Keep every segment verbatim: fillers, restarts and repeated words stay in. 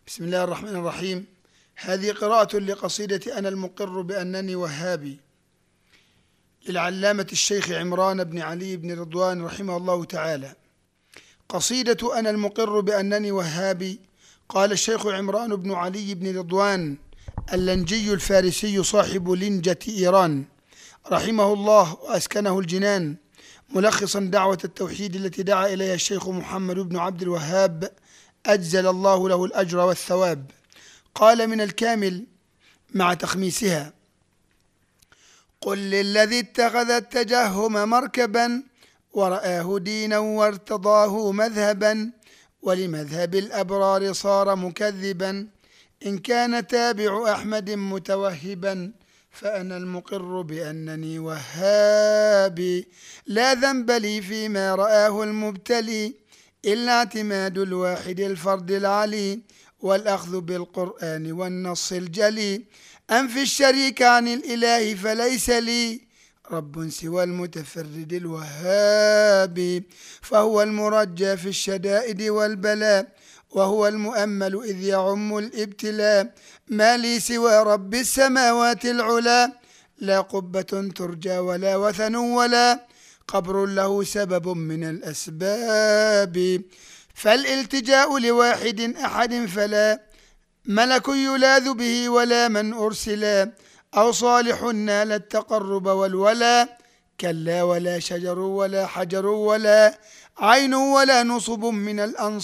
بسم الله الرحمن الرحيم. هذه قراءة لقصيدة أنا المقر بأنني وهابي للعلامة الشيخ عمران بن علي بن رضوان رحمه الله تعالى. قصيدة أنا المقر بأنني وهابي. قال الشيخ عمران بن علي بن رضوان اللنجي الفارسي صاحب لنجة إيران رحمه الله وأسكنه الجنان، ملخصا دعوة التوحيد التي دعا إليها الشيخ محمد بن عبد الوهاب أجزل الله له الأجر والثواب. قال من الكامل مع تخميسها: قل للذي اتخذ التجهم مركبا ورآه دينا وارتضاه مذهبا، ولمذهب الأبرار صار مكذبا، إن كان تابع أحمد متوهبا، فأنا المقر بأنني وهابي، لا ذنب لي فيما رآه المبتلي، إلا اعتماد الواحد الفرد العلي، والأخذ بالقرآن والنص الجلي، أنفي الشريك عن الإله فليس لي رب سوى المتفرد الوهاب، فهو المرجى في الشدائد والبلاء، وهو المؤمل إذ يعم الابتلاء، ما لي سوى رب السماوات العلا، لا قبة ترجى ولا وثن ولا قبر له سبب من الأسباب، فالالتجاء لواحد أحد فلا ملك يلاذ به ولا من أرسلا، أو صالح نال التقرب والولا، كلا ولا شجر ولا حجر ولا عين ولا نصب من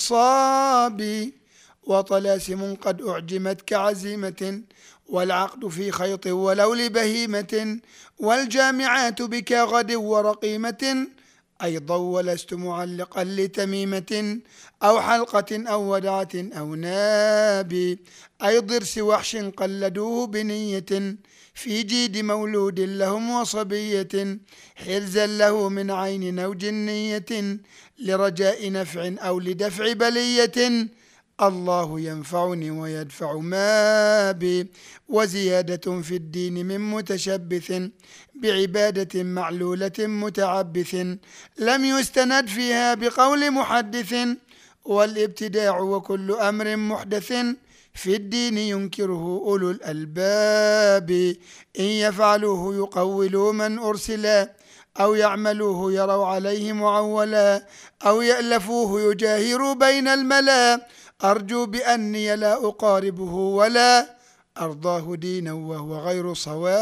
الأنصاب، وطلاسم قد أعجمت كعزيمة، والعقد في خيط ولو لبهيمة، والجامعات بك غد ورقيمة، أيضا ولست معلقا لتميمة أو حلقة أو ودعة أو ناب، أي ضرس وحش قلدوه بنية في جيد مولود لهم وصبية، حرزا له من عين أو جنية لرجاء نفع أو لدفع بلية، الله ينفعني ويدفع ما بي، وزيادة في الدين من متشبث بعبادة معلولة متعبث، لم يستند فيها بقول محدث، والابتداع وكل أمر محدث في الدين ينكره أولو الألباب، إن يفعلوه يقولوا من أرسلا، أو يعملوه يروا عليه معولا، أو يألفوه يجاهروا بين الملا، أرجو بأني لا أقاربه ولا أرضاه دينا وهو غير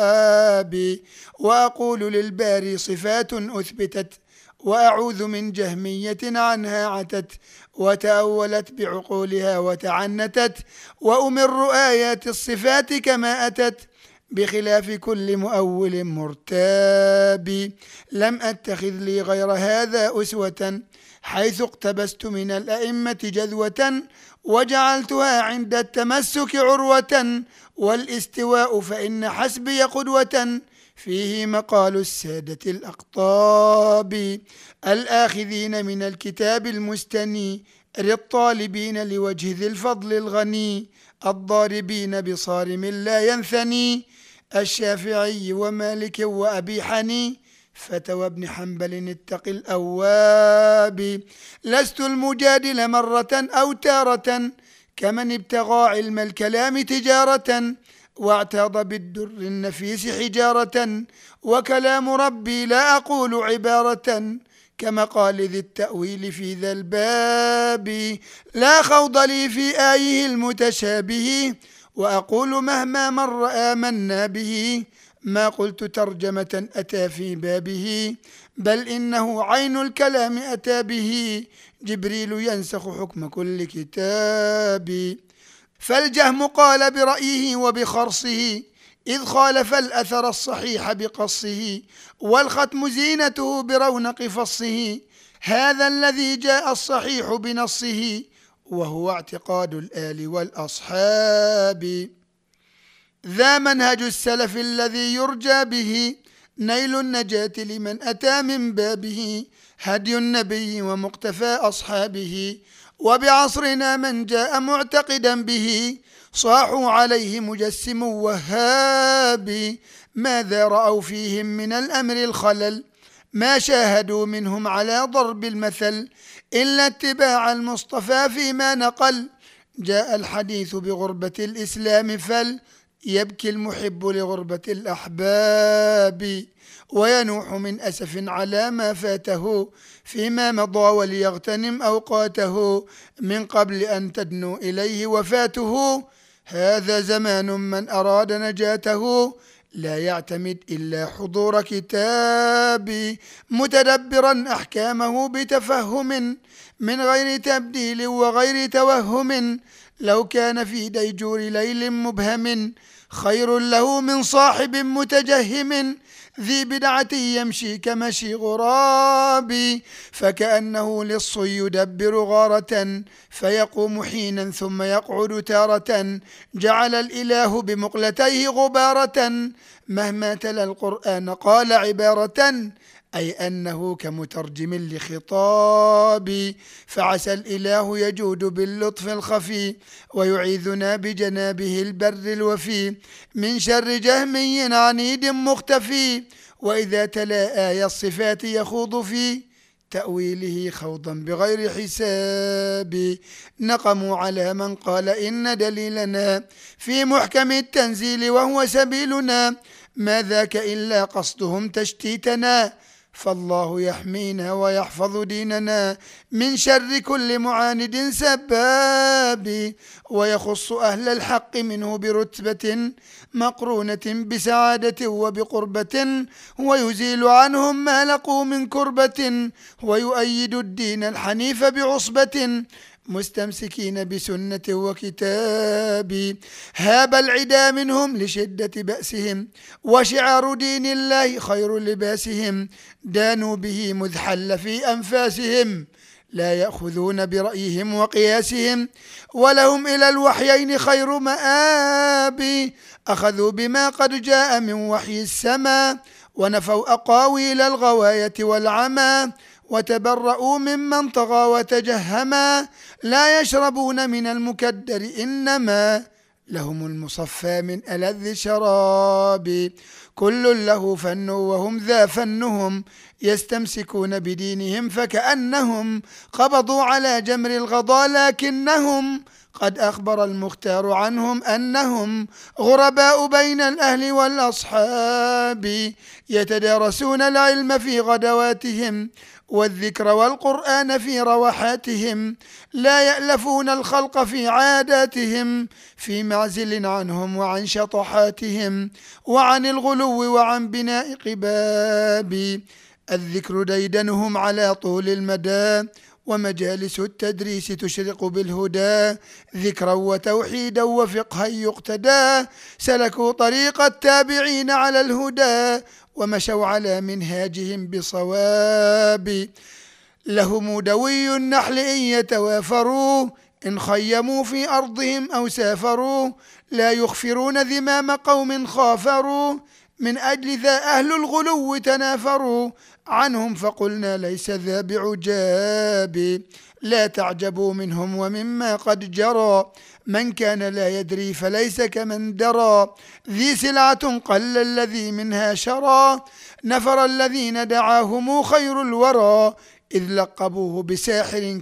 صواب، وأقول للباري صفات أثبتت، وأعوذ من جهمية عنها عتت، وتأولت بعقولها وتعنتت، وأمر آيات الصفات كما أتت، بخلاف كل مؤول مرتاب، لم أتخذ لي غير هذا أسوة، حيث اقتبست من الأئمة جذوة، وجعلتها عند التمسك عروة، والاستواء فإن حسبي قدوة، فيه مقال السادة الأقطاب، الآخذين من الكتاب المستني، للطالبين لوجه ذي الفضل الغني، الضاربين بصارم لا ينثني، الشافعي ومالك وأبي حني، فتوى ابن حنبل اتق الأواب، لست المجادل مرة أو تارة، كمن ابتغى علم الكلام تجارة، واعتاض بالدر النفيس حجارة، وكلام ربي لا أقول عبارة، كمقال ذي التأويل في ذا الباب، لا خوض لي في آيه المتشابه، وأقول مهما مر آمنا به، ما قلت ترجمة أتى في بابه، بل إنه عين الكلام أتى به، جبريل ينسخ حكم كل كتاب، فالجهم قال برأيه وبخرصه، إذ خالف الأثر الصحيح بقصه، والختم زينته برونق فصه، هذا الذي جاء الصحيح بنصه، وهو اعتقاد الآل والأصحاب، ذا منهج السلف الذي يرجى به نيل النجاة لمن أتى من بابه، هدي النبي ومقتفى أصحابه، وبعصرنا من جاء معتقدا به، صاحوا عليه مجسم وهاب، ماذا رأوا فيهم من الأمر الخلل، ما شاهدوا منهم على ضرب المثل، إلا اتباع المصطفى فيما نقل، جاء الحديث بغربة الإسلام فليبكي المحب لغربة الأحباب، وينوح من أسف على ما فاته فيما مضى، وليغتنم أوقاته من قبل أن تدنو إليه وفاته. هذا زمان من أراد نجاته لا يعتمد إلا حضور كتابي، متدبرا أحكامه بتفهم من غير تبديل وغير توهم. لو كان في ديجور ليل مبهم خير له من صاحب متجهم ذي بدعة يمشي كمشي غراب، فكأنه لص يدبر غارة فيقوم حينا ثم يقعد تارة. جعل الإله بمقلتيه غبارة مهما تلا القرآن قال عبارة، أي أنه كمترجم لخطاب. فعسى الإله يجود باللطف الخفي ويعيذنا بجنابه البر الوفي من شر جهمي عنيد مختفي، وإذا تلا آية الصفات يخوض في تأويله خوضا بغير حساب. نقموا على من قال إن دليلنا في محكم التنزيل وهو سبيلنا، ما ذاك إلا قصدهم تشتيتنا، فالله يحمينا ويحفظ ديننا من شر كل معاند سباب، ويخص أهل الحق منه برتبة مقرونة بسعادة وبقربة، ويزيل عنهم ما لقوا من كربة، ويؤيد الدين الحنيف بعصبة مستمسكين بسنة وكتاب. هاب العدا منهم لشدة بأسهم وشعار دين الله خير لباسهم، دانوا به مذ حل في أنفاسهم لا يأخذون برأيهم وقياسهم، ولهم إلى الوحيين خير مآب، أخذوا بما قد جاء من وحي السماء ونفوا أقاويل الغواية والعمى، وتبرؤوا ممن طغى وتجهما، لا يشربون من المكدر إنما لهم المصفى من ألذ شراب. كل له فن وهم ذا فنهم يستمسكون بدينهم، فكأنهم قبضوا على جمر الغضا لكنهم قد أخبر المختار عنهم أنهم غرباء بين الأهل والأصحاب، يتدارسون العلم في غدواتهم والذكر والقرآن في روحاتهم، لا يألفون الخلق في عاداتهم، في معزل عنهم وعن شطحاتهم وعن الغلو وعن بناء قباب. الذكر ديدنهم على طول المدى ومجالس التدريس تشرق بالهدى، ذكرا وتوحيدا وفقها يقتدى، سلكوا طريق التابعين على الهدى ومشوا على منهاجهم بصواب. لهم دوي النحل إن يتوافروا إن خيموا في أرضهم أو سافروا، لا يخفرون ذمام قوم خافروا، من أجل ذا أهل الغلو تنافروا عنهم، فقلنا ليس ذا بعجاب. لا تعجبوا منهم ومما قد جرى، من كان لا يدري فليس كمن درى، ذي سلعة قل الذي منها شرى، نفر الذين دعاهم خير الورى، إذ لقبوه بساحر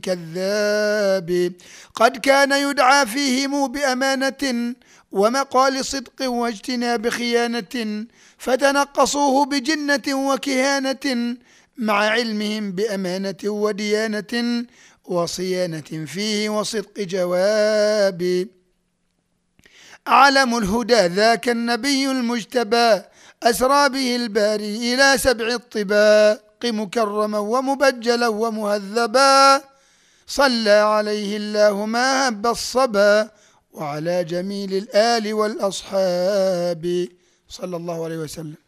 كذاب. قد كان يدعى فيهم بأمانة ومقال صدق واجتناب خيانة، فتنقصوه بجنة وكهانة، مع علمهم بأمانة وديانة وصيانة فيه وصدق جواب. علم الهدى ذاك النبي المجتبى، أسرى به الباري إلى سبع الطباق، مكرما ومبجلا ومهذبا، صلى عليه الله ما هب الصبا، وعلى جميل الآل والأصحاب صلى الله عليه وسلم.